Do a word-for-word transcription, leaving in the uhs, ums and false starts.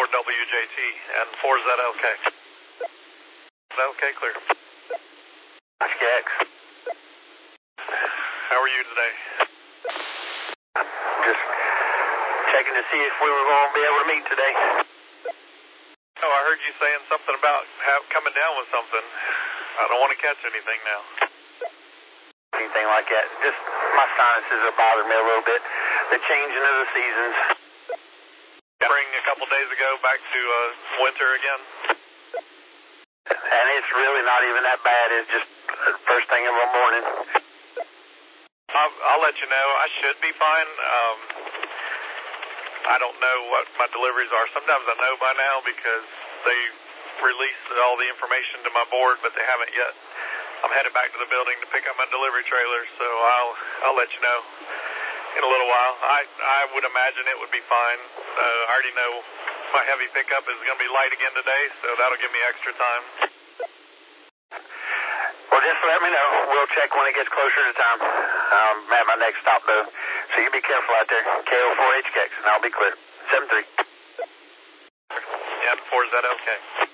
W J T and four Z L K. Okay, clear. H K X. How are you today? Just checking to see if we were going to be able to meet today. Oh, I heard you saying something about have, coming down with something. I don't want to catch anything now. Anything like that. Just my sinuses are bothering me a little bit. The changing of the seasons. Spring a couple days ago, back to uh, winter again. And it's really not even that bad. It's just first thing in the morning. I'll, I'll let you know. I should be fine. Um, I don't know what my deliveries are. Sometimes I know by now because they released all the information to my board, but they haven't yet. I'm headed back to the building to pick up my delivery trailer, so I'll I'll let you know in a little while. I I would imagine it would be fine. Uh, I already know my heavy pickup is going to be light again today, so that'll give me extra time. Well, just let me know. We'll check when it gets closer to time. I'm at my next stop, though, so you be careful out there. K O four H K X, and I'll be clear. seven three. Yeah, four Z L K.